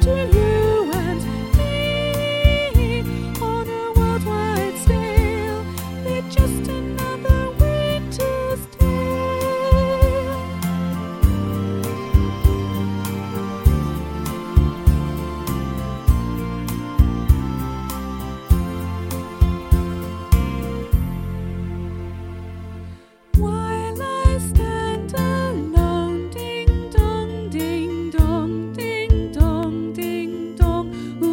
to you and me on a worldwide scale. They're just another winter's tale. While I stand alone, ding dong, ding dong, ding dong, ding dong.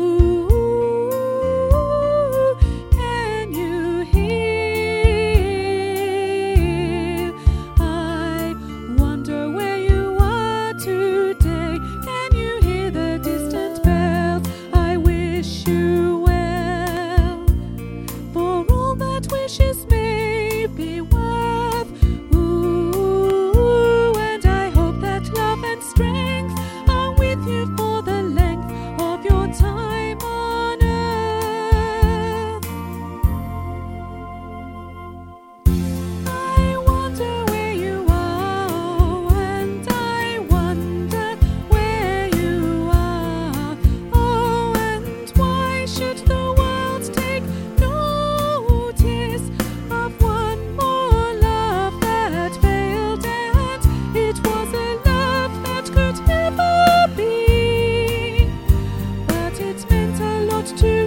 Ooh, can you hear? I wonder where you are today. Can you hear the distant bells? I wish you well, for all that wishes may be worth. Ooh, and I hope that love and strength are with you for the length of your time on earth. I wonder where you are, and I wonder where you are. Oh, and why should the world take notice of one more love that failed? And it was a love that could never be, but it meant a lot to